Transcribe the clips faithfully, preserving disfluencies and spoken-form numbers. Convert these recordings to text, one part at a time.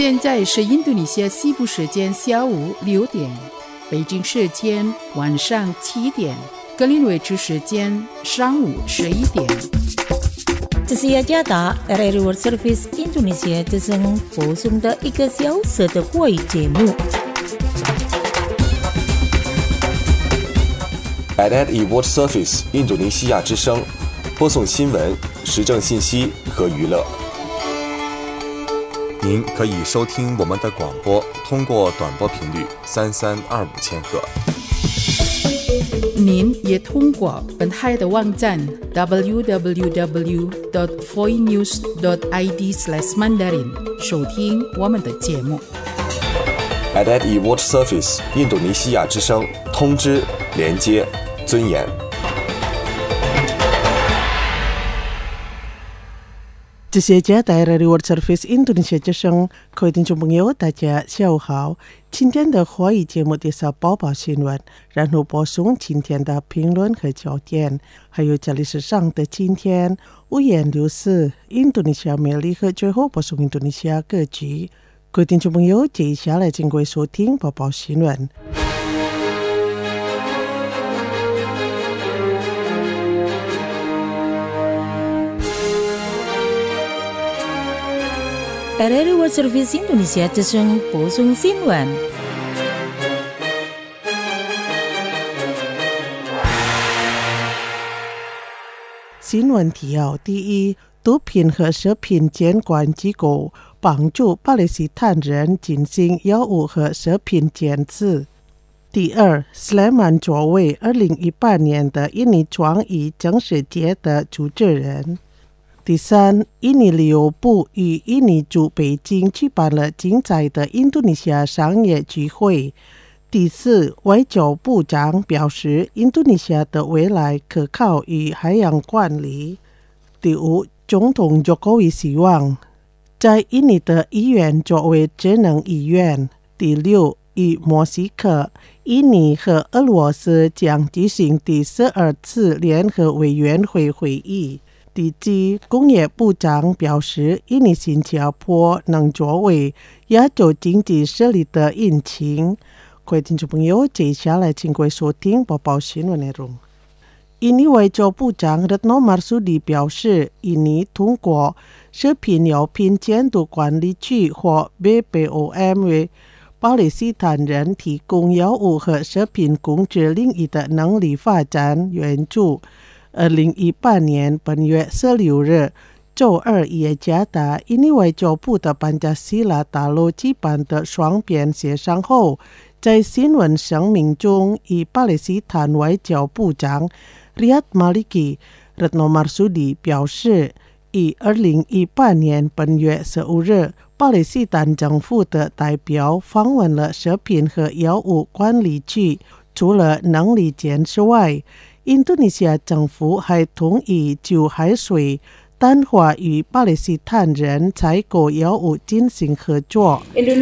现在是印度尼西亚西部时间下午六点，北京时间晚上七点，格林威治时间上午十一点。 这是雅加达 R R World Service Indonesia 之声播送的一个小时的华语节目。 R R World Service 印度尼西亚之声播送新闻、时政信息和娱乐。您可以收听我们的广播，通过短波频率三三二五千赫。 您也通过本台的网站 double-u double-u double-u dot voinews dot i d slash mandarin 收听我们的节目。 R R World Service 印度尼西亚之声，通知、连接、尊严。 这是加拿大 R R World Service 印度尼西亚之声，各位听众朋友，大家下午好。今天的华语节目介绍播报新闻，然后播送今天的评论和焦点，还有这里是上的今天五颜六色印度尼西亚魅力和最后播送印度尼西亚歌曲。各位听众朋友，接下来请各位收听播报新闻。 R R World Service Indonesia 之声播送新闻。 新闻提要：第一，毒品和食品监管机构帮助巴勒斯坦人进行药物和食品检测。第二，斯莱曼作为二零一八年的印尼创意政治节的主持人。第三，印尼旅游部与印尼驻北京举办了精彩的印度尼西亚商业聚会。第四，外交部长表示，印度尼西亚的未来可靠于海洋管理。第五，总统佐科维希望在印尼的医院作为智能医院。第六，与墨西哥、印尼和俄罗斯将举行第十二次联合委员会会议。第七，工业部长表示，印尼新加坡能作为亚洲经济实力的引擎。各位听众朋友，接下来请各位收听播报新闻内容。印尼外交部长 Retno Marsudi 表示，印尼通过食品药品监督管理局或 B P O M 为巴勒斯坦人提供药物和食品供给领域的能力发展援助。二零一八年本月十六日周二，雅加达印尼外交部的班加西拉大楼举办的双边协商后，在新闻声明中，以巴勒斯坦外交部长 Riyad Maliki Retno Marsudi 表示，以二零一八年本月十五日，巴勒斯坦政府的代表访问了食品和药物管理局，除了能力建设外，印度尼西亚政府还同意就海水淡化与巴勒斯坦人采购药物进行合作。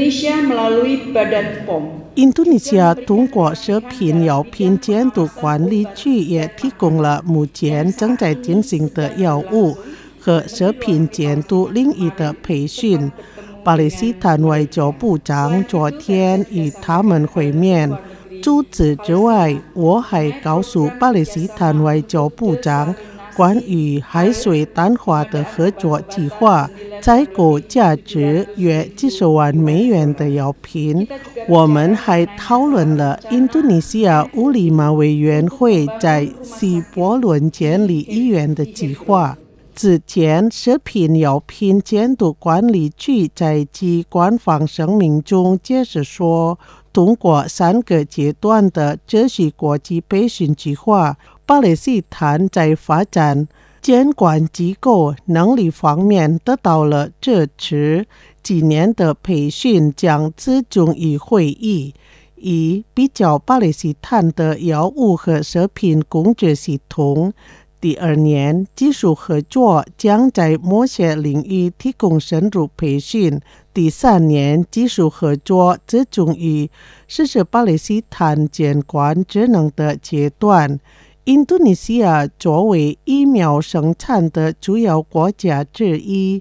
印度尼西亚通过食品药品监督管理局也提供了目前正在进行的药物和食品监督领域的培训。巴勒斯坦外交部长昨天与他们会面。除此之外，我还告诉巴勒斯坦外交部长关于海水淡化的合作计划，采购价值约几十万美元的药品。我们还讨论了印度尼西亚乌里马委员会在西伯伦建立医院的计划。之前，食品药品监督管理局在其官方声明中解释说，通过三个阶段的这些国际培训计划，巴勒斯坦在发展监管机构能力方面得到了支持。今年的培训将集中于会议，以比较巴勒斯坦的药物和食品供给系统。第二年，技术合作将在某些领域提供深入培训。第三年，技术合作集中于实施巴勒斯坦监管职能的阶段。印度尼西亚作为疫苗生产的主要国家之一，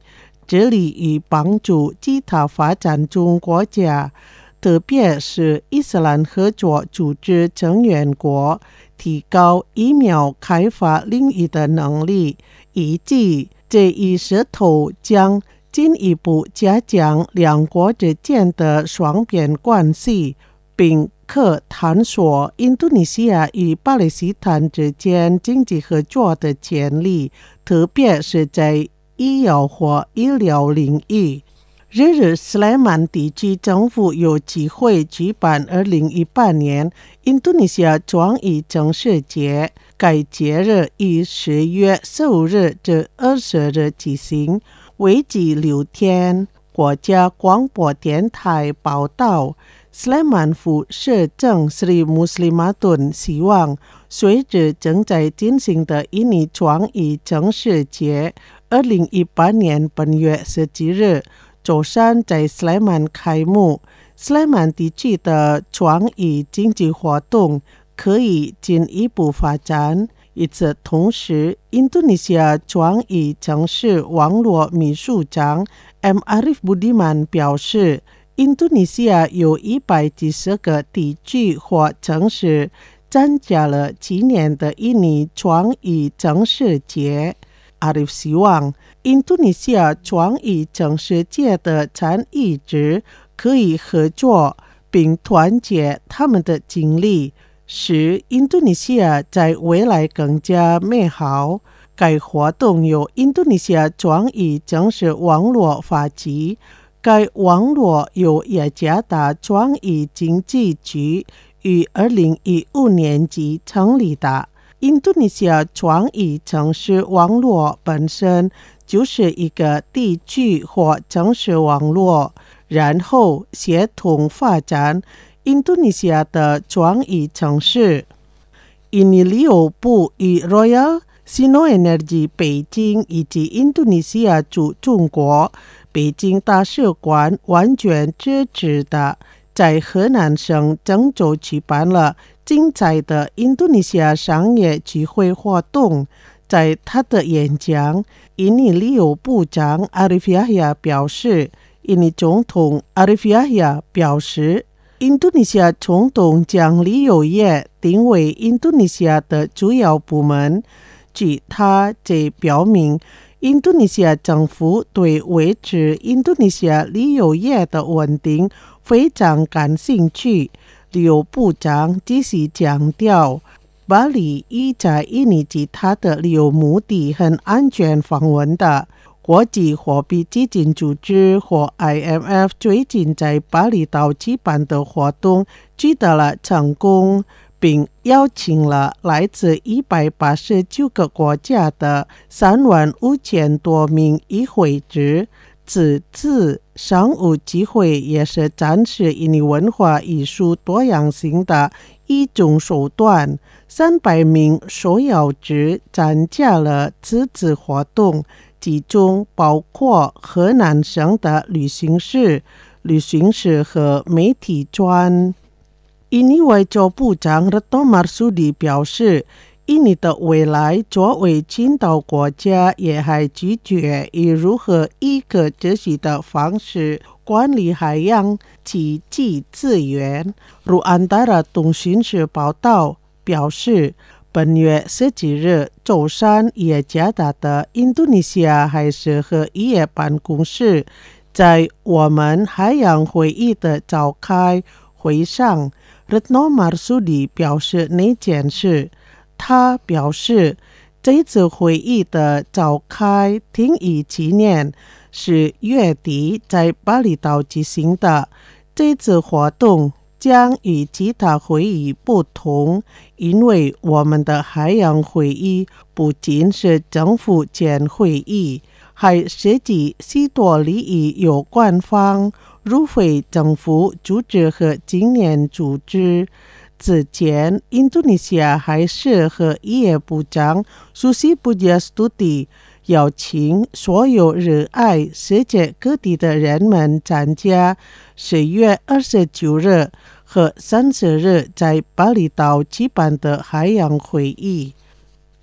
致力于帮助其他发展中国家，特别是伊斯兰合作组织成员国，提高疫苗开发领域的能力，以及这一势头将进一步加强两国之间的双边关系，并可探索印度尼西亚与巴勒斯坦之间经济合作的潜力，特别是在医药或医疗领域。日日斯莱曼地区政府有机会举办二零一八年印度尼西亚创意城市节，该节日于十月十五日至二十日举行，为期六天。国家广播电台报道，斯莱曼府市政 Sri Muslimatun 希望随着正在进行的印尼创意城市节，二零一八年本月十七日周三在斯莱曼开幕。斯莱曼地区的创意经济活动可以进一步发展。与此同时，印度尼西亚创意城市网络秘书长 M. Arif Budiman 表示，印度尼西亚有一百几十个地区或城市参加了今年的印尼创意城市节。阿里夫希望印度尼西亚创意城市节的参与者可以合作并团结他们的精力，使印度尼西亚在未来更加美好。该活动由印度尼西亚创意城市网络发起，该网络由雅加达创意经济局于二零一五年起成立的。印度尼西亚创意城市网络本身就是一个地区或城市网络，然后协同发展印度尼西亚的创意城市。印尼旅游部与 Royal Sino Energy 北京以及印度尼西亚驻中国北京大使馆完全支持的，在河南省郑州举办了精彩的印度尼西亚商业聚会活动。在他的演讲，印尼旅游部长 Arif Yahya 表示，印尼总统 Arif Yahya 表示，印度尼西亚总统将旅游业定为印度尼西亚的主要部门。据他这表明，印度尼西亚政府对维持印度尼西亚旅游业的稳定非常感兴趣。旅游部长继续强调，巴黎已在印尼其他的旅游目的很安全访问的。国际货币基金组织或 I M F 最近在巴厘岛举办的活动取得了成功，并邀请了来自一百八十九个国家的三万五千多名与会者。此次商务集会也是展示印尼文化艺术多样性的一种手段。三百名受邀者参加了此次活动，其中包括河南省的旅行社、旅行社和媒体专。印尼外交部长 Retno Marsudi 表示，印尼的未来作为群岛国家也还拒绝以如何一个秩序的方式管理海洋经济资源。如安达拉通讯社报道表示，本月十七日周三，雅加达的印度尼西亚海事和渔业办公室在我们海洋会议的召开会上， Retno Marsudi 表示那件事。他表示，这次会议的召开定于今年是月底在巴厘岛举行的。这次活动将与其他会议不同，因为我们的海洋会议不仅是政府间会议，还涉及许多利益有关方，如非政府组织和青年组织。此前，印度尼西亚海事和渔业部长 Susi Pujiastuti 邀请所有热爱世界各地的人们参加十月二十九日和三十日在巴厘岛举办的海洋会议。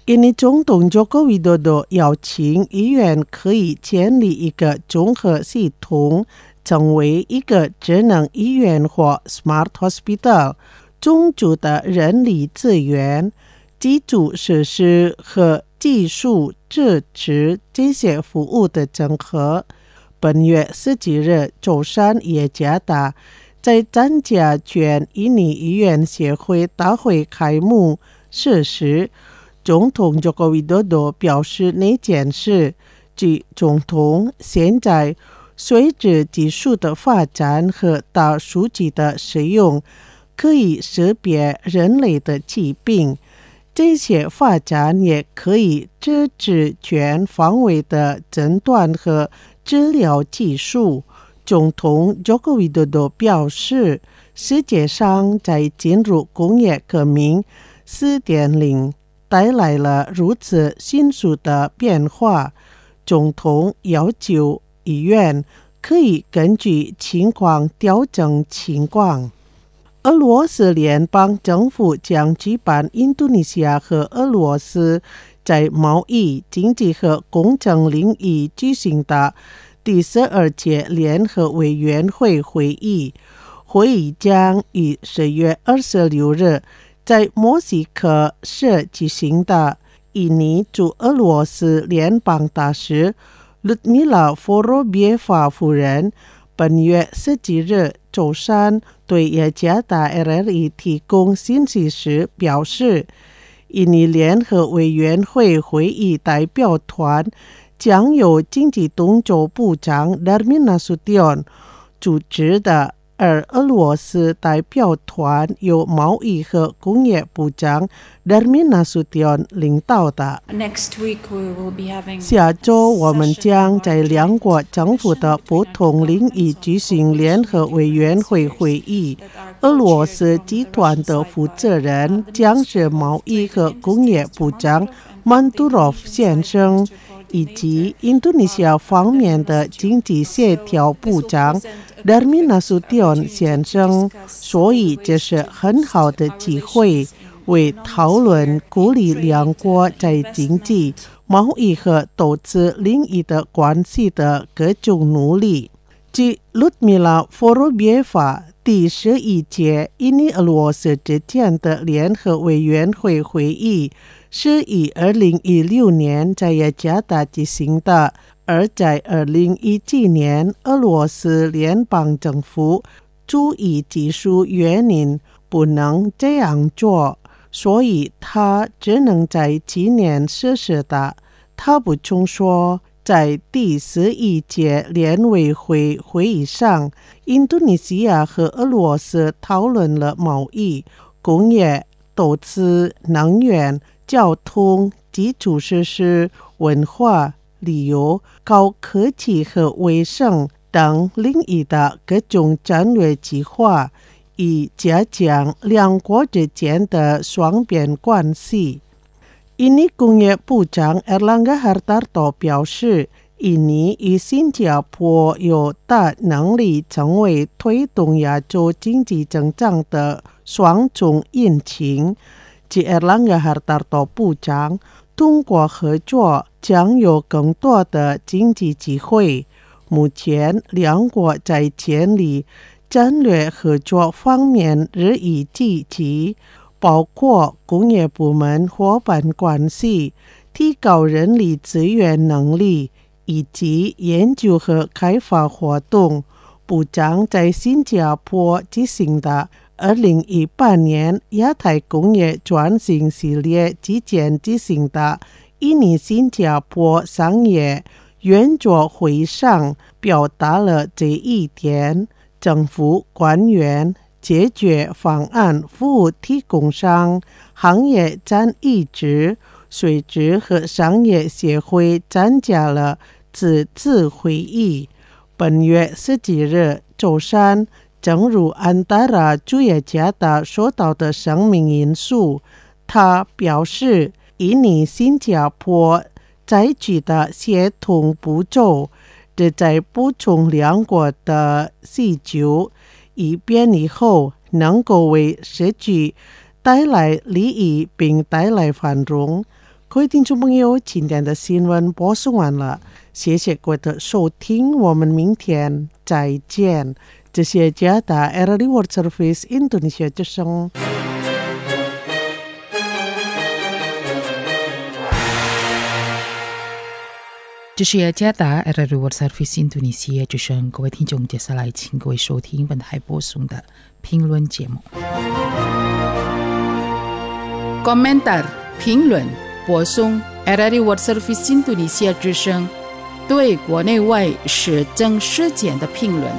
印尼总统Joko Widodo 邀请医院可以建立一个综合系统，成为一个智能医院或 Smart Hospital， 充足的人力资源、基础设施和技术支持这些服务的整合。本月十几日周三雅加达在张家圈印尼医院协会大会开幕式时，总统 Joko Widodo 表示那件事，即总统现在随着技术的发展和大数据的使用，可以识别人类的疾病。这些发展也可以支持全方位的诊断和治疗技术。总统 Joko Widodo 表示，世界上在进入工业革命 四点零 带来了如此迅速的变化，总统要求医院可以根据情况调整情况。俄罗斯联邦政府将举办印度尼西亚和俄罗斯在贸易、经济和工程领域举行的第十二届联合委员会会议。会议将于十月二十六日在墨西哥市举行的。印尼驻俄罗斯联邦大使 Ludmila Vorobyeva 夫人本月十几日周三对雅加达 R R E 提供信息时表示，印尼联合委员会会议代表团将由经济动作部长 Darmin Nasution 主持的，而俄罗斯代表团由贸易和工业部长 Darmin Nasution 领导的。下周我们将在两国政府的不同领域举行联合委员会会议。俄罗斯集团的负责人将是贸易和工业部长 Manturov 先生，以及印度尼西亚方面的经济协调部长Darmin Nasution 先生，所以这是很好的机会，为讨论鼓励两国在经济、贸易和投资领域的关系的各种努力。据 Ludmila Vorobyeva， 第十一届印尼俄罗斯之间的联合委员会会议是于二零一六年在雅加达举行的，而在二零一七年俄罗斯联邦政府出于技术原因不能这样做，所以他只能在今年实施的。他补充说，在第十一届联委会会议上，印度尼西亚和俄罗斯讨论了贸易、工业、投资、能源、交通、基础设施、文化、旅游、高科技和卫生等领域的各种战略计划，以加强两国之间的双边关系。印尼工业部长 Erlangga Hartarto 表示，印尼与新加坡有大能力成为推动亚洲经济增长的双重引擎。据 Erlangga Hartarto 部长，通过合作将有更多的经济机会。目前两国在建立战略合作方面日益积极，包括工业部门伙伴关系、提高人力资源能力以及研究和开发活动。部长在新加坡举行的二零一八年亚太工业转型系列期间举行的印尼新加坡商业圆桌会上表达了这一点。政府官员、解决方案服务提供商、行业占一职、税制和商业协会参加了此次会议。本月十几日周三，正如安达拉驻雅加达说到的声明引述，他表示，印尼新加坡采取的协同步骤旨在补充两国的需求，以便以后能够为社区带来利益并带来繁荣。 各位听众朋友，今天的新闻播送完了，谢谢各位的收听，我们明天再见。这是加拿大 R R I World Service Indonesia 之声。 这是加拿大 R R I World Service Indonesia 之声，各位听众，接下来请各位收听本台播送的评论节目。Komentar 评论播送 R R I World Service Indonesia 之声对国内外时政事件的评论。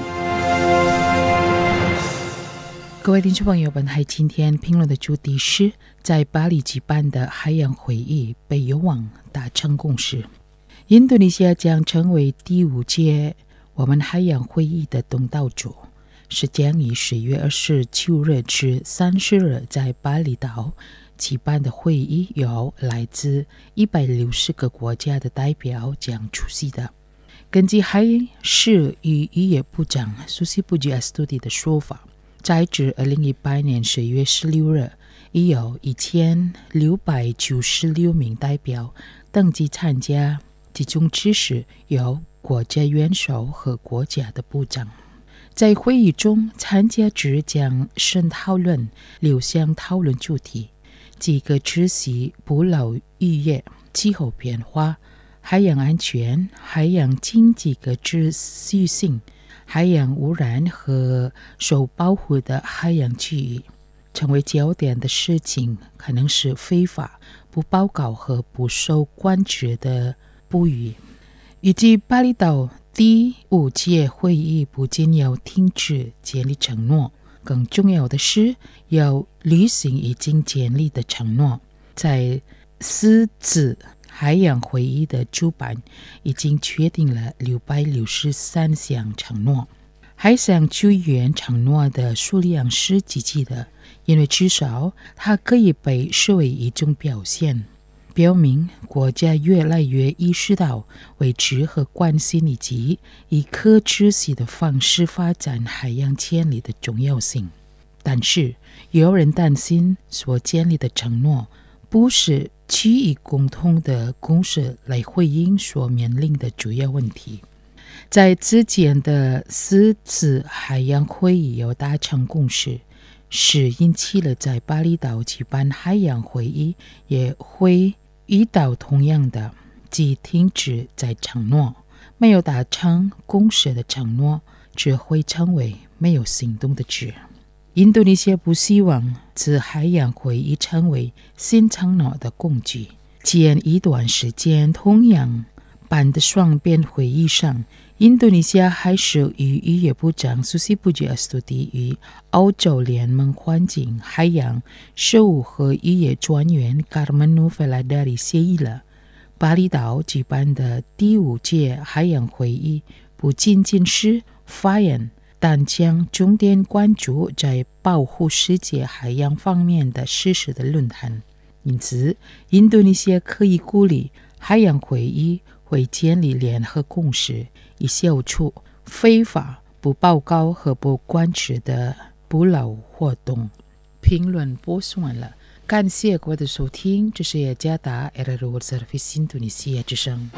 各位听众朋友，本台今天评论的主题是在巴黎举办的海洋会议被有望达成共识。印度尼西亚将成为第五届我们海洋会议的东道主，是将于十月二十九日至三十日在巴厘岛举办的会议，由来自一百六十个国家的代表将出席的。根据海事与渔业部长苏西布吉阿斯图迪的说法，截至二零一八年十月十六日，已有一千六百九十六名代表登记参加，其中只是由国家元首和国家的部长。在会议中，参加者将深讨论六项讨论主题，几个知识捕捞渔业、气候变化、海洋安全、海洋经济的秩序性、海洋污染和受保护的海洋区域。成为焦点的事情可能是非法、不报告和不受管制的捕鱼。预计巴厘岛第五届会议不仅要停止建立承诺，更重要的是要履行已经建立的承诺。在四次海洋会议的主办已经确定了六百六十三项承诺，海上救援承诺的数量是积极的，因为至少它可以被视为一种表现，表明国家越来越意识到维持和关心以及以可持续的方式发展海洋潜力的重要性。但是，有人担心所建立的承诺不是基于共同的共识来回应所面临的主要问题。在之前的四次海洋会议有达成共识，是引起了在巴厘岛举办海洋会议也会遇到同样的，即停止再承诺。没有达成共识的承诺只会成为没有行动的纸。印度尼西亚不希望此海洋会议成为新承诺的工具。前一段时间同样办的双边会议上，印度尼西亚海事与渔业部长苏西布吉阿斯图迪与欧洲联盟环境、海洋事务和渔业专员卡尔门努费拉达里协议了，巴厘岛举办的第五届海洋会议不仅仅是发言，但将重点关注在保护世界海洋方面的实施的论坛。因此，印度尼西亚可以鼓励海洋会议会建立联合共识，以消除非法、不报告和不管制的捕捞活动。评论播送完了，感谢各位的收听，这是加拿大 R R I World Service 印度尼西亚之声。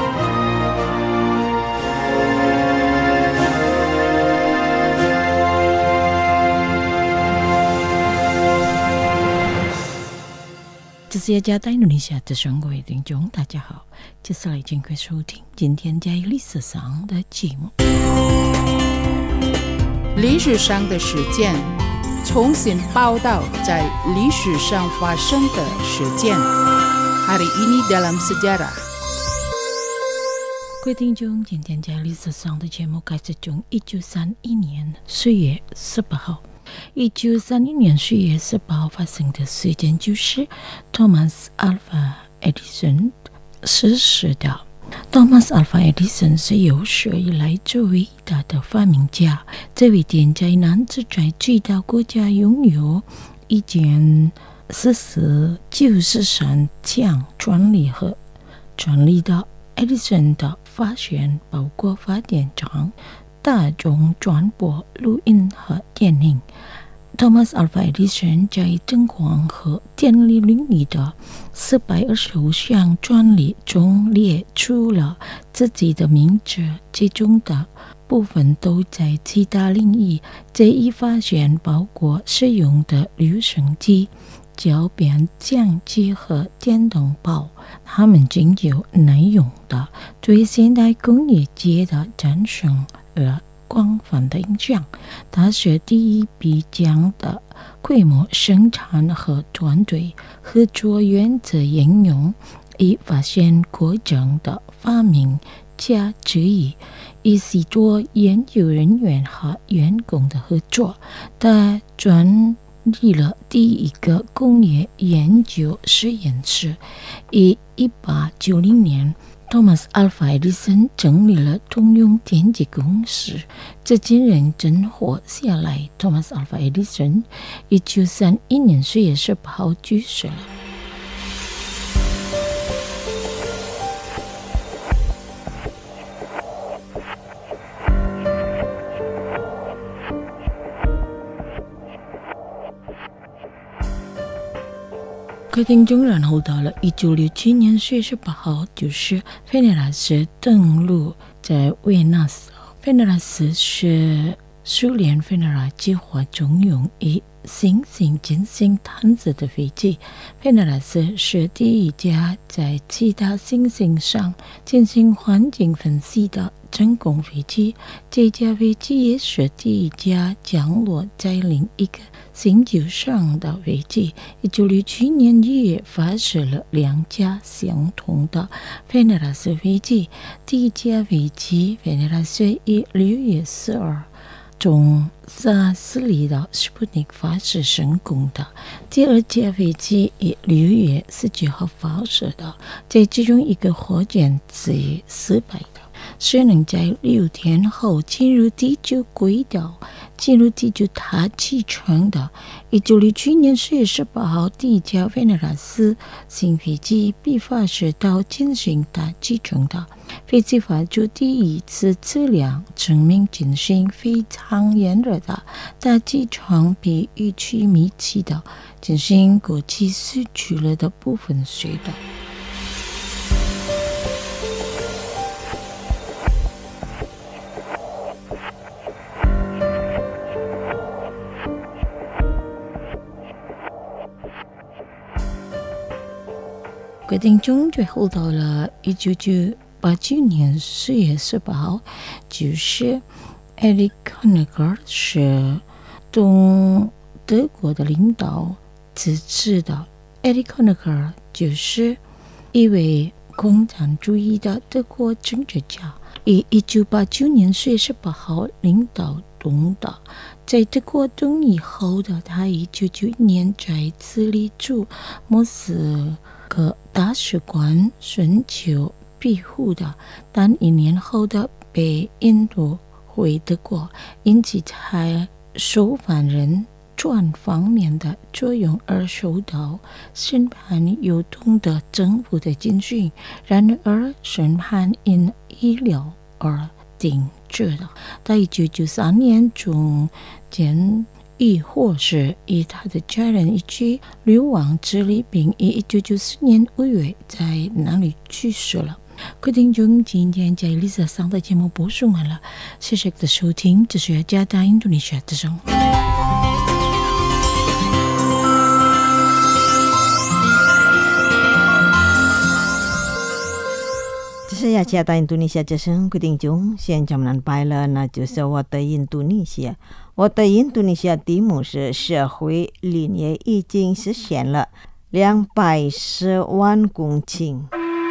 这是加拿大印度尼西亚的生活听众，大家好，接下来请各位收听今天在历史上的节目。 历史上的事件，重新报道在历史上发生的事件。Hari ini dalam sejarah。 各位听众，今天在历史上的节目开始从一九三一年四月十八号。一九三一年四月十八号发生的事件就是 Thomas Alva Edison 逝世的。Thomas Alva Edison 是有史以来最伟大的发明家，这位天才男子在最大国家拥有一件四十九十三项专利和专利的 Edison 的发现包括发电厂、大众传播、录音和电影。 Thomas Alva Edison 在灯光和电力领域的四百二十五项专利中列出了自己的名字，其中的部分都在其他领域。这一发现包括使用的留声机、胶片相机和电灯泡，它们均有内容的对现代工业界的产生了广泛的影响。它是第一批将的规模生产和团队合作原则应用以发现过程的发明家之一，以许多研究人员和员工的合作，它创立了第一个工业研究实验室。于一八九零年Thomas Alva Edison 成立了通用电气公司，这几人真活下来。Thomas Alva Edison 一九三一年四月十八号去世了。各位听众，然后到了一九六七年四月十八号，就是费内拉斯登陆在维纳斯。费内拉斯是苏联费内拉计划中用以行星进行探测的飞机。费内拉斯是第一架在其他行星上进行环境分析的成功飞机，这架飞机也是第一架降落在另一个星球上的飞机。一九六七年一月发射了两架相同的费内拉斯飞机，第一架飞机费内拉斯于六月十二从萨斯里的斯普尼克发射成功的，第二架飞机于六月十九号发射的，在其中一个火箭是失败的，虽能在六天后进入地球轨道，进入地球大气层的。一九六七年四月十八号，第一架费内拉斯新飞机被发射到进行大气层的。飞机发出第一次测量，证明进行非常炎热的大气层比预期密集的进行过期失去了的部分水的。决定中最后到了一九八九年四月十八号，就是 Erich Honecker 是东德国的领导支持的。Erich Honecker 就是一位共产主义的德国政治家，于一九八九年四月十八号领导东德。在德国东移后的他，一九九一年在此立驻莫斯科大使馆寻求庇护的，但一年后的被引渡回德国，因其在收犯人专方面的作用而受到审判有动的政府的警讯。然而审判因医疗而停止了。到一九九三年中监狱或是以他的家人一起流亡智利，并于一九九四年五月在那里去世了。各位听众，今天在历史上的节目播送完了，谢谢的收听，这是加拿大印度尼西亚之声。 这是雅加达印度尼西亚之声，各位听众，现在我们拜了，那就是我的印度尼西亚。我的印度尼西亚题目是社会理念已经实现了两百十万公顷。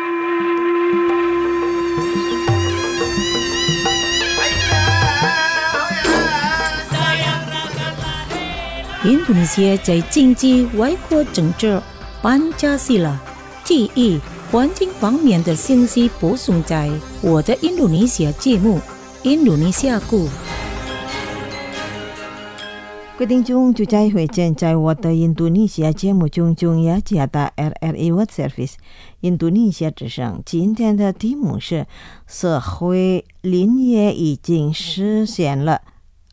印度尼西亚在经济、外国政治、搬家系了第一环境方面的信息播送在我的印度尼西亚节目《印度尼西亚故》。 各位听众，就在会见在我的印度尼西亚节目中，中雅加达 R R A World Service 印度尼西亚之声。今天的题目是社会理念已经实现了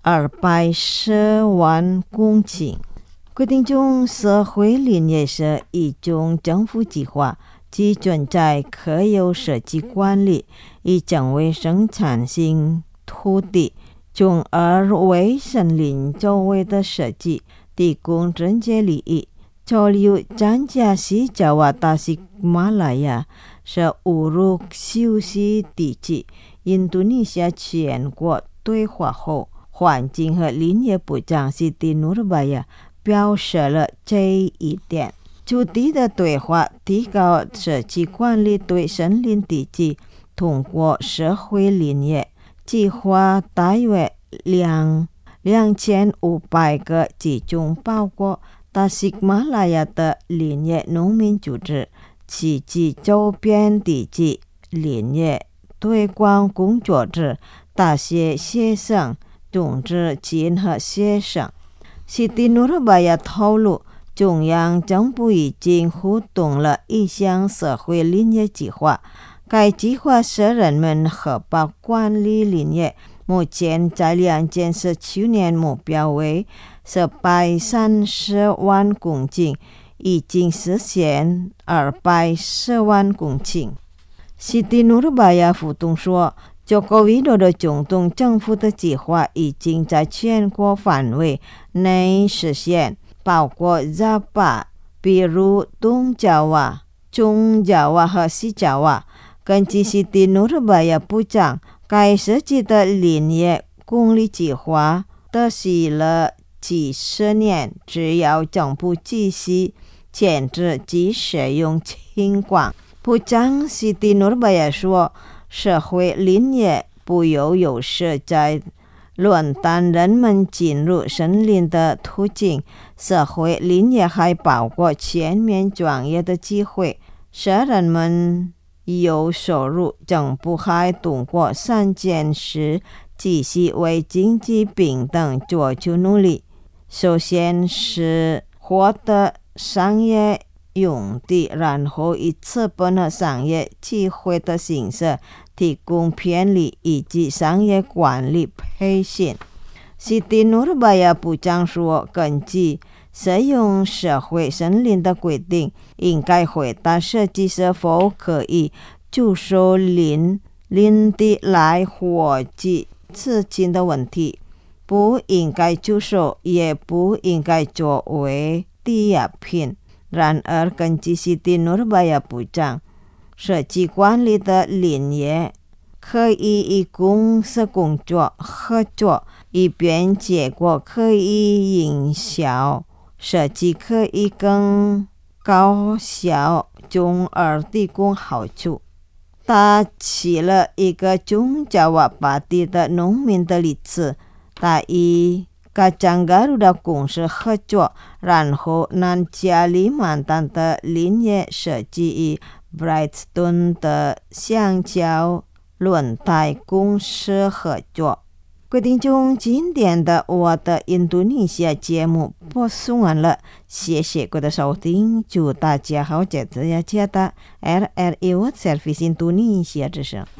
二百十万公顷。规定中社会林业是一种政府计划，基准在可有设计管理，以成为生产性土地，从而为森林周围的设计提供直接利益。就例如张家西爪哇大西马拉雅是乌鲁休息地区，印度尼西亚全国对话后，环境和林业部长西蒂努尔巴亚表示了这一点。土地的对话提高设计管理对森林地区，通过社会林业计划大约两两千五百个集中包括大西马拉雅的林业农民组织，以及周边地区林业推广工作者、大学学生、种植经和学生。西蒂努尔巴亚透露，中央政府已经互动了一项社会林业计划，该计划使人们合法管理林业，目前在两件事去年目标为四百三十万公顷，已经实现二百十万公顷。西蒂努尔巴亚互动说，佐科维多的总统政府的计划已经在全国范围内实现，包括扎巴、比如东爪哇、中爪哇和西爪哇。根据西蒂努尔巴亚部长，该设计的林业公理计划实施了几十年，只要政府继续限制其使用情况。部长西蒂努尔巴亚说，社会林业不有优势在论断人们进入森林的途径，社会林业还包括全面专业的机会，使人们有收入。政府还通过三件事继续为经济平等做出努力。首先是获得商业用地，然后以资本和商业机会的形式提供便利以及商业管理培训。西蒂努尔巴亚部长说，根据使用社会森林的规定，应该回答设计是否可以出售林林地来获取资金的问题，不应该出售，也不应该作为抵押品。然而，根据西蒂努尔巴亚部长，设计管理的林业可以与公司工作合作，以便结果可以营销，设计可以更高效，从而提供好处。他举了一个中爪哇巴地的农民的例子，他与卡江加鲁的公司合作，然后南加里曼丹的林业设计与 Brightstone 的橡胶轮胎公司合作。规定中今天的我的印度尼西亚节目播送完了，谢谢各位的收听，祝大家好，这次要接的 R R I World Service 印度尼西亚之声。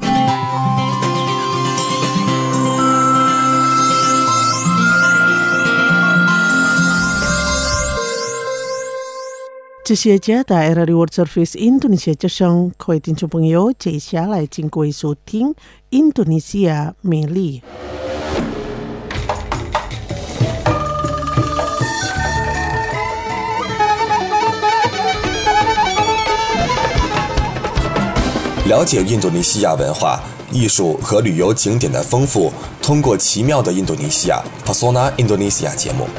这些家的 R R I World Service 印度尼西亚之声，各位听众朋友，接下来请各位收听印度尼西亚美丽。 了解印度尼西亚文化、艺术和旅游景点的丰富，通过奇妙的印度尼西亚 Pesona Indonesia 节目。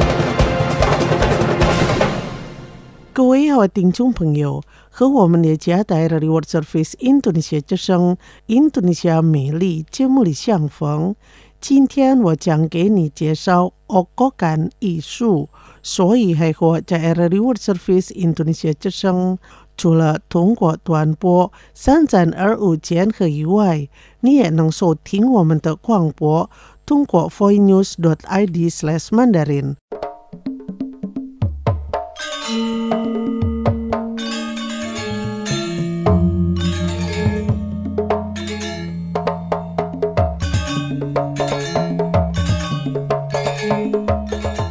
各位好，听众朋友，和我们的家的 R R I World Service 印度尼西亚之声印度尼西亚美丽节目里相逢。今天我将给你介绍欧国感艺术，所以还和在 R R I World Service 印度尼西亚之声除了通过短波三三二五千赫以外，你也能收听我们的广播，通过 voinews dot I D slash mandarin。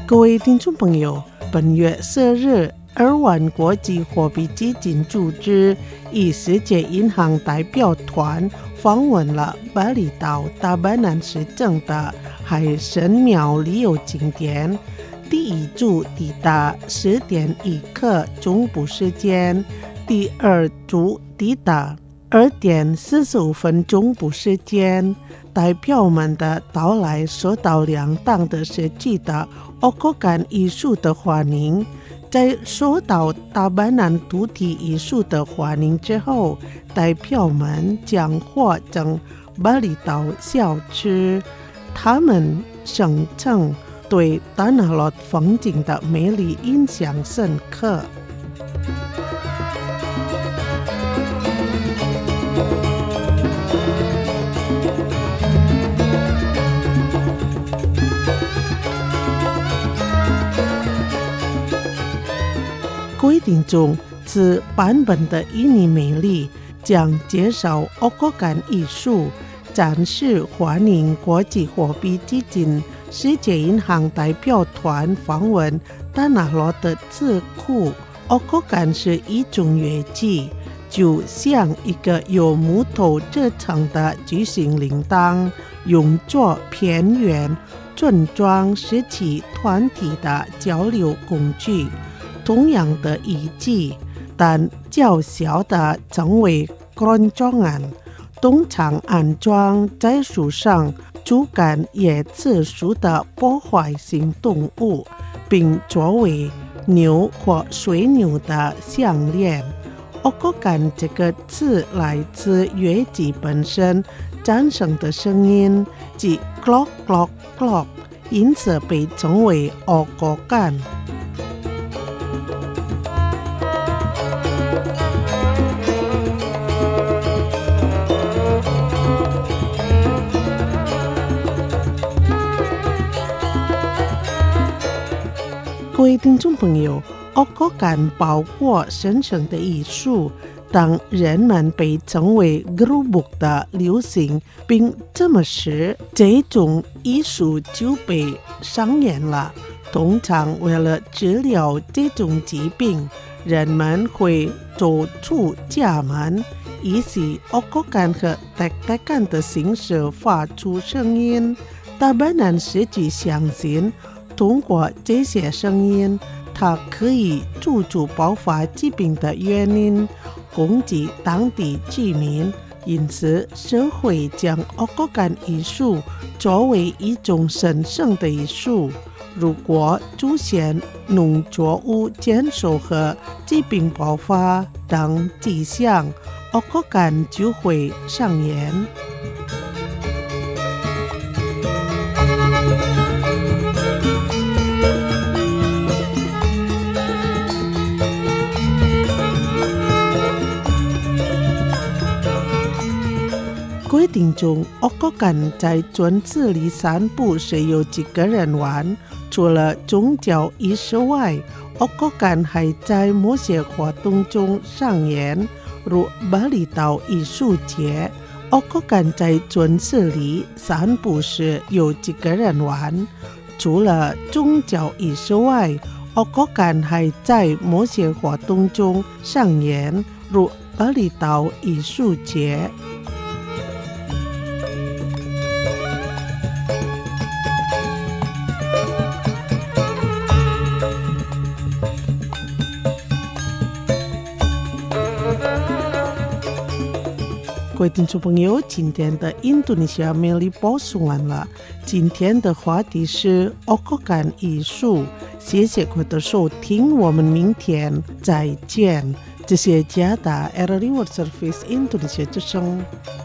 各位听众朋友，本月四日，二万国际货币基金组织以世界银行代表团访问了巴厘岛大班南市镇的海神庙旅游景点。第一组抵达十点一刻中部时间，第二组抵达二点四十五分中部时间。代表们的到来受到两党的设计的欧克干艺术的欢迎。在受到大班南主题艺术的欢迎之后，代表们将获赠巴厘岛小吃。他们声称对达那罗风景的美丽印象深刻。规定中，此版本的印尼美丽将介绍欧克干艺术，展示欢迎国际货币基金世界银行代表团访问达那罗的智库。欧克干是一种乐器，就像一个由木头制成的巨型铃铛，用作偏远村庄时期团体的交流工具。同样的遗迹，但较小的称为杆桩案，通常安装在树上主干野刺树的破坏性动物，并作为牛或水牛的项链。欧克干这个词来自乐器本身产生的声音，即 clock clock clock， 因此被称为欧克干。各位听众朋友，欧克干包括神圣的艺术，当人们被称为 gerubuk 的流行，并这么时，这种艺术就被上演了。通常为了治疗这种疾病，人们会走出家门，以使欧克干和嘚嘚干的形式发出声音。大班南实际相信，通过这些声音，它可以助助爆发疾病的原因，攻击当地居民。因此，社会将欧克干艺术作为一种神圣的艺术。如果出现农作物减收和疾病爆发等迹象，欧克干就会上演。规定中，欧克干在村子里散步是由几个人玩。除了宗教仪式外，欧克干还在某些活动中上演，如巴厘岛艺术节。欧克干在村子里散步时有几个人玩。除了宗教仪式外，欧克干还在某些活动中上演，如巴厘岛艺术节。各位听众朋友，今天的印度尼西亚美丽播送完了。今天的话题是欧克干艺术。谢谢各位的收听，我们明天再见。这是加达 R R I World Service 印度尼西亚之声。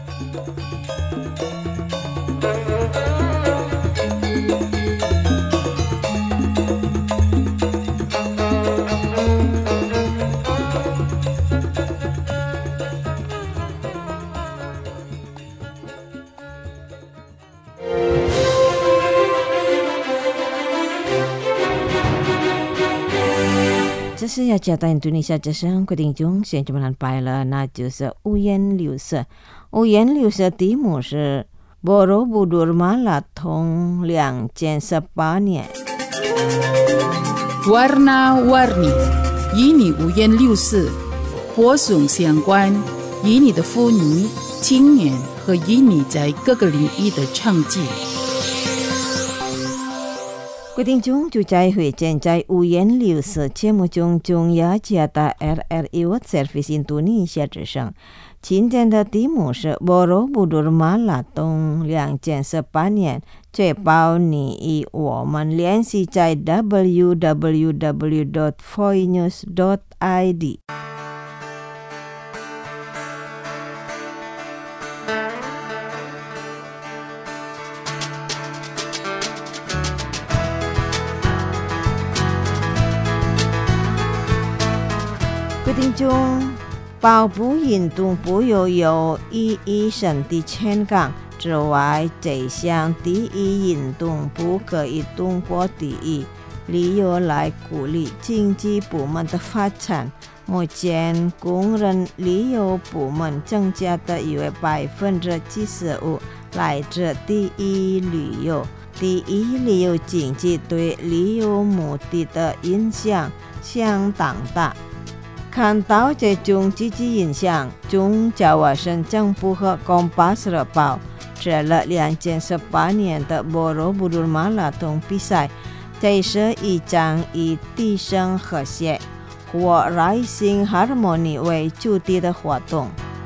这是要加到印度尼西亚之声规定中，现在我们拜了，那就是五颜六色。五颜六色题目是 Borobudur Malah Thong 两千十八年。 Warna-warni，与你五颜六色，播送相关，与你的妇女、青年和与你在各个领域的倡进。 各位听众，就在会见在五颜六色节目中，中亚加的 R R I World Service 印度尼西亚之声。今天的题目是 Borobudur Marathon 两千十八年，确保你与我们联系在 double-u double-u double-u dot foinews dot i d。各位听众，跑步运动不要有意义上的牵杠之外，这项第一运动不可以通过第一理由来鼓励经济部门的发展。目前工人旅游部门增加的约百分之七十五来自第一旅游。第一旅游经济对旅游目的的影响相当大。看到这种积极影响，中加瓦省政府和公巴斯日报这了两千十八年的 Borobudur Marathon 比赛，这是一场以提升和谐或 Rising Harmony 为主题的活动。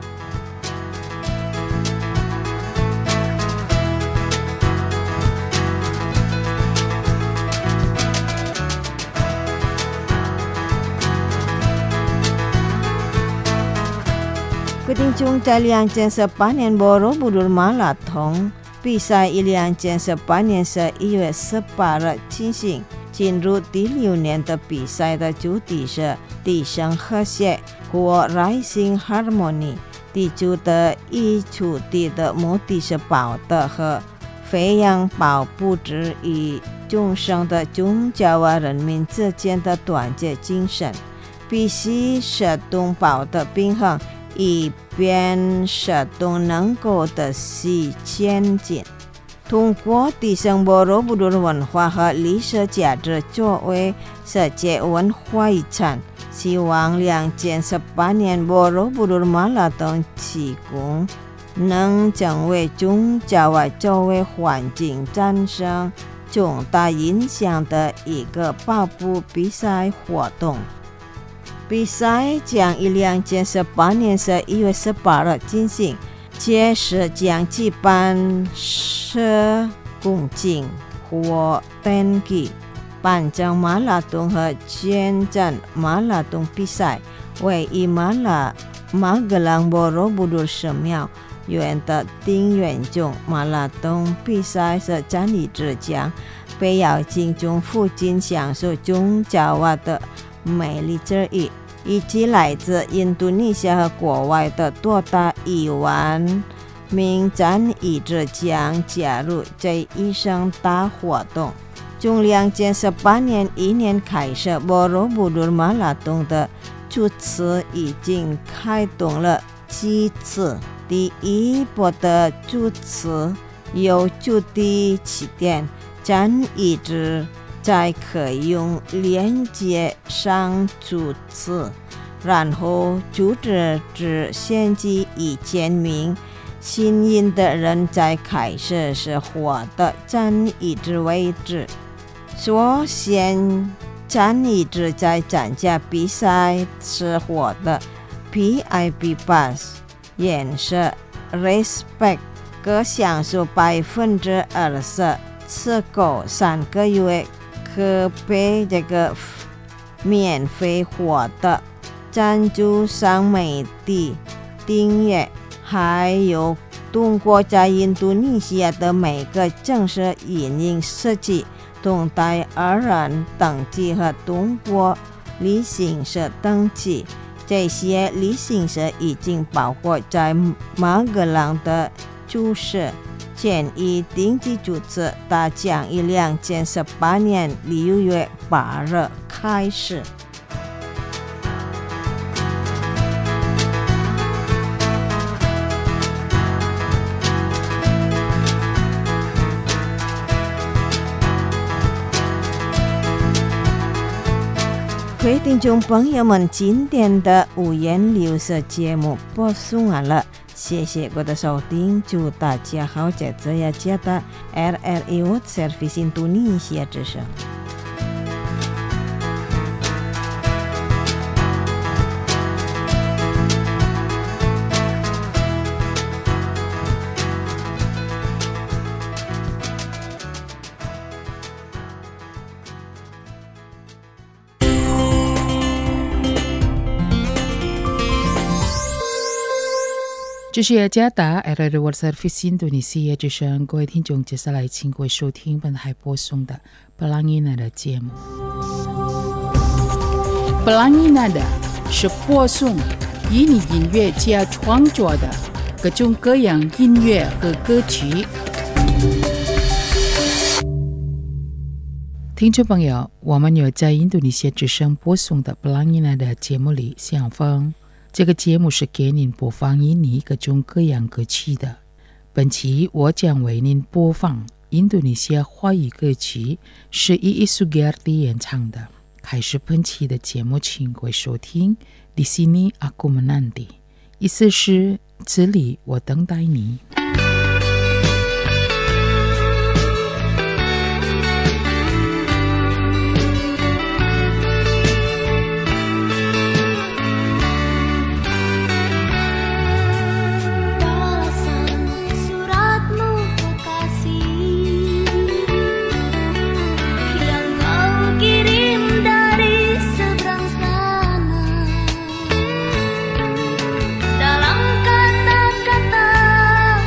各位听众，在两千十八年 Borobudur Marathon 比赛于两千十八年十一月十八日进行，进入第六年的比赛的主题是提升和谐或 Rising Harmony。地主的一主题的目的是保持和培养跑步者与众生的中加瓦人民之间的团结精神，必须使动跑的平衡，以便使动能够得以前进。通过提升 Borobudur 文化和历史价值作为世界文化遗产，希望两千十八年 Borobudur Marathon 提供能成为中加瓦作为环境产生重大影响的一个跑步比赛活动。比赛将于两千十八年十一月十八日进行，届时将举办十公斤或等级半程马拉松和全程马拉松比赛，为以马拉马格朗 Borobudur 寺庙园的丁元中马拉松比赛是战力之将，被邀请中附近享受中加瓦的美丽之一，以及来自印度尼西亚和国外的多达一万名战役者将加入这一项大活动。从两千十八年一年开始 ，Borobudur Marathon 的主持已经开动了几次。第一波的主持由主题起点，战役者在可用连接上主持，然后组织至先期一千名幸运的人在开始时获得战役者为止。首先，战役者在参加比赛时获得 P I P Pass， 也是 Respect 可享受百分之二十持够三个月，可被这个免费获得赞助商媒体订阅，还有通过在印度尼西亚的每个正式运营设计动态二人登记和通过旅行社登记。这些旅行社已经包括在马格朗的注释，建议定期注册，大将于两千十八年六月八日开始。 各位听众朋友们，今天的五颜六色节目播送完了，谢谢各位的收听，祝大家好，在这样接的 R R I World Service Indonesia 之声。 这是雅加达 R R I World Service Indonesia 之声，各位听众，接下来请各位收听本台播送的 Pelangi Nada 节目。Pelangi Nada 是播送以你音乐家创作的各种各样音乐和歌曲。听众朋友，我们有在印度尼西亚之声播送的 Pelangi Nada 节目里相逢。这个节目是给您播放印尼各种各样歌曲的。本期我将为您播放印度尼西亚华语歌曲，是Iis Sugiarti演唱的。开始本期的节目，请各位收听 Di sini aku menanti， 意思是这里我等待你。 Dalam kata-kata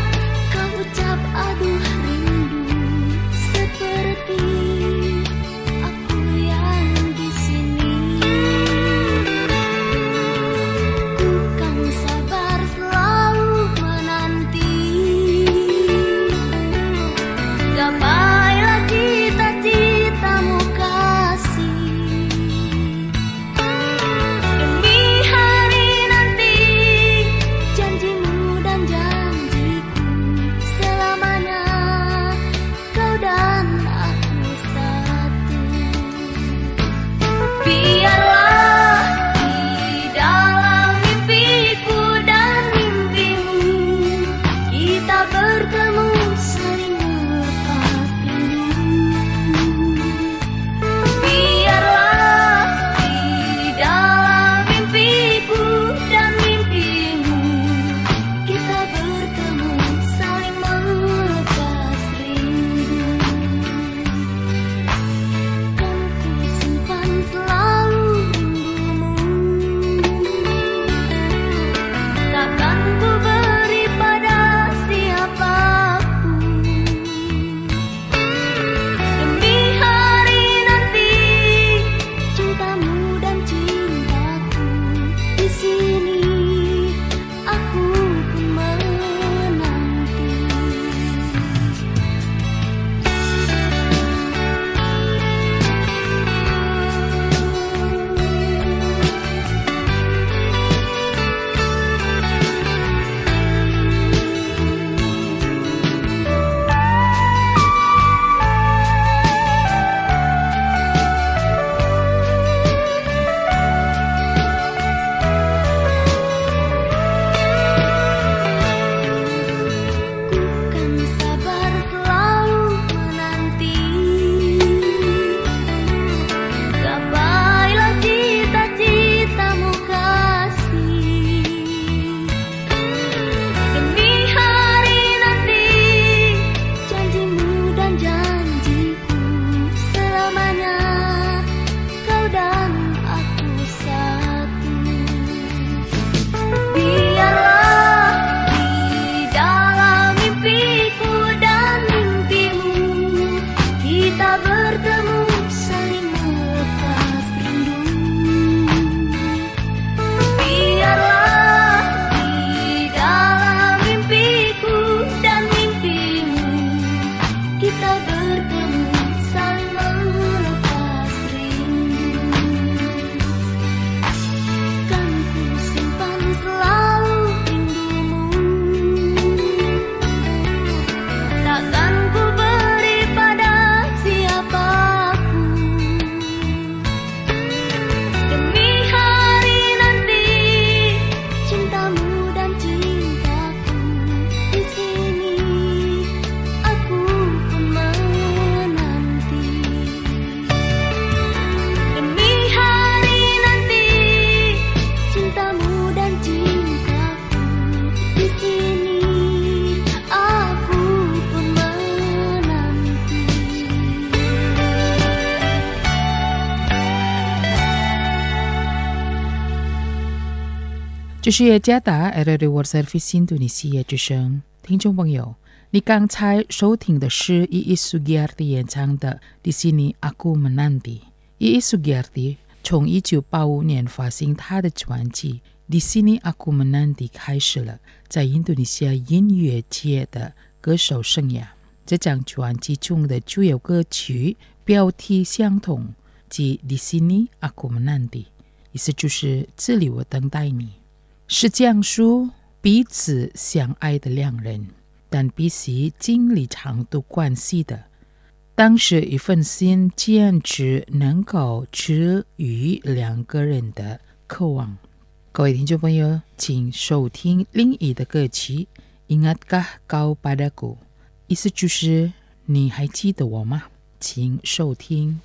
这是耶加达 R R World Service Indonesia 之声，听众朋友，你刚才收听的是 Iis Sugiyarti 演唱的 Di Sini Aku Menanti。Iis Sugiyarti 从一九八五年发行他的专辑 Di Sini Aku Menanti 开始了在印度尼西亚音乐界的歌手生涯。这张专辑中的主要歌曲标题相同，即 Di Sini Aku Menanti， 意思就是这里我等待你，是讲述彼此相爱的两人，但必须经历长度关系的。当时一份心简直能够治愈两个人的渴望。各位听众朋友，请收听另一的歌曲 Ingatkah Kau Padaku， 意思就是你还记得我吗？请收听。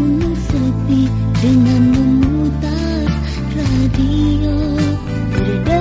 Dengan memutar radio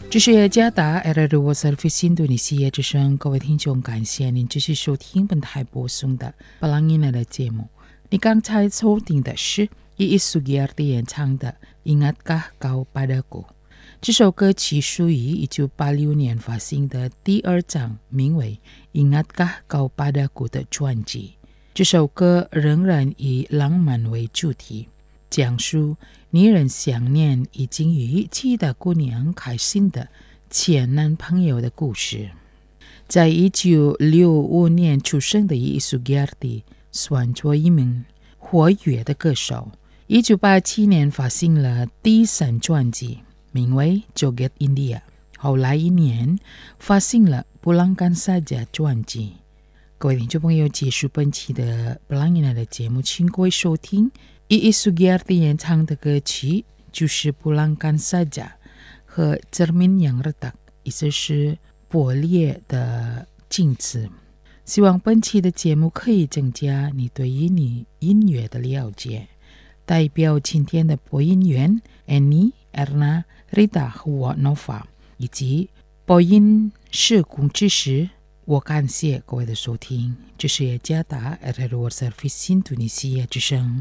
这是加达 R R O Service Indonesia 之声，各位听众，感谢您继续收听本台播送的巴朗印的节目。你刚才收听的是Iis Sugiyarti演唱的《Ingatkah Kau Padaku》。这首歌曲属于一九八六年发行的第二张名为《Ingatkah Kau Padaku》的专辑。这首歌仍然以浪漫为主题，讲述女人想念已经与其他姑娘开心的前男朋友的故事。在一九六五年出生的Iis Sugiyarti算作一名活跃的歌手。一九八七年发行了第三专辑，名为《Joget India》。后来一年发行了《Pulangkan Saja》专辑。各位听众朋友，结束本期的布朗印的节目，请各位收听Iis Sugiyarti演唱的歌曲，就是《Pulangkan Saja》和《Cermin yang Retak》，意思是破裂的镜子。希望本期的节目可以增加你对于你音乐的了解。代表今天的播音员 Annie、Erna、Rita 和我 Nova， 以及播音社工知识，我感谢各位的收听。这是加达 R R O Service Indonesia 之声。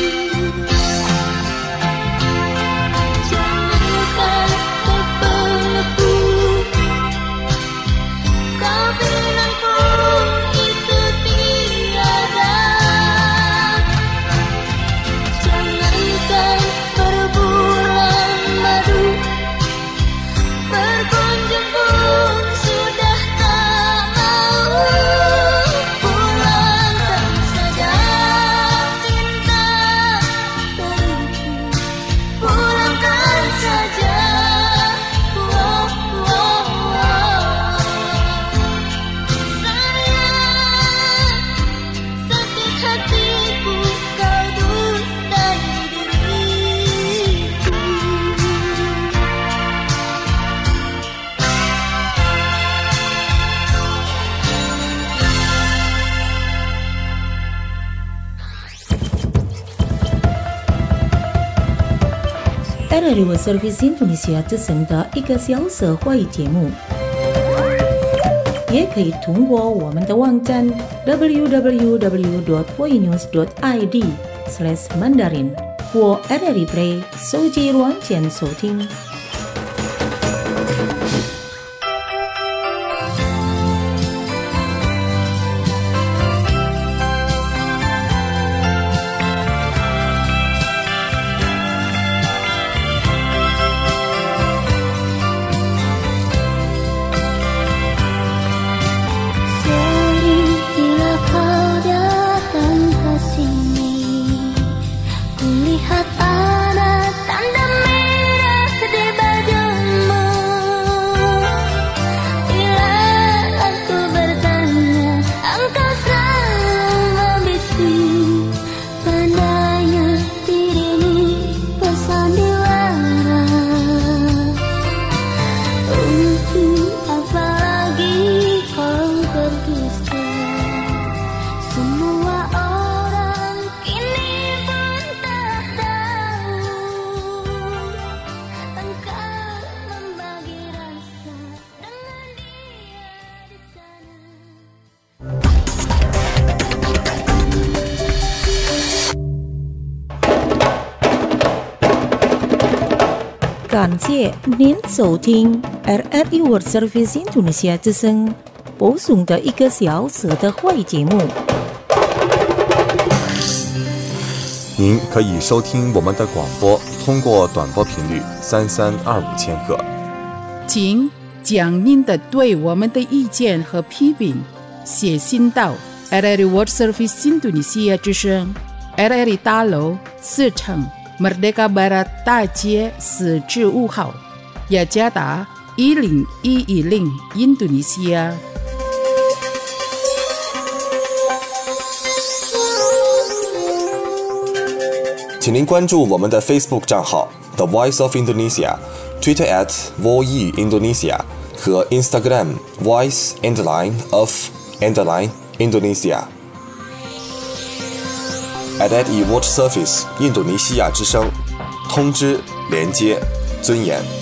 Jangankan kau R R I World Service Indonesia 之声的一个小时华语节目，也可以通过我们的网站 double-u double-u double-u dot voinews dot i d slash mandarin 或 R R I Play 手机软件收听。感谢您收听 R R I World Service Indonesia 之声播送的一个小时的华语节目。 您可以收听我们的广播，通过短波频率三三二五千赫。 请将您的对我们的意见和批评写信到 R R I World Service Indonesia 之声 R R I 大楼四层Merdeka Barat 大街四至五号，雅加达一零一一零，印度尼西亚。 请您关注我们的 Facebook 账号 The Voice of Indonesia、Twitter at Voi Indonesia 和 Instagram Voice Underline of Underline Indonesia。R R I World Service 印度尼西亚之声，通知、连接、尊严。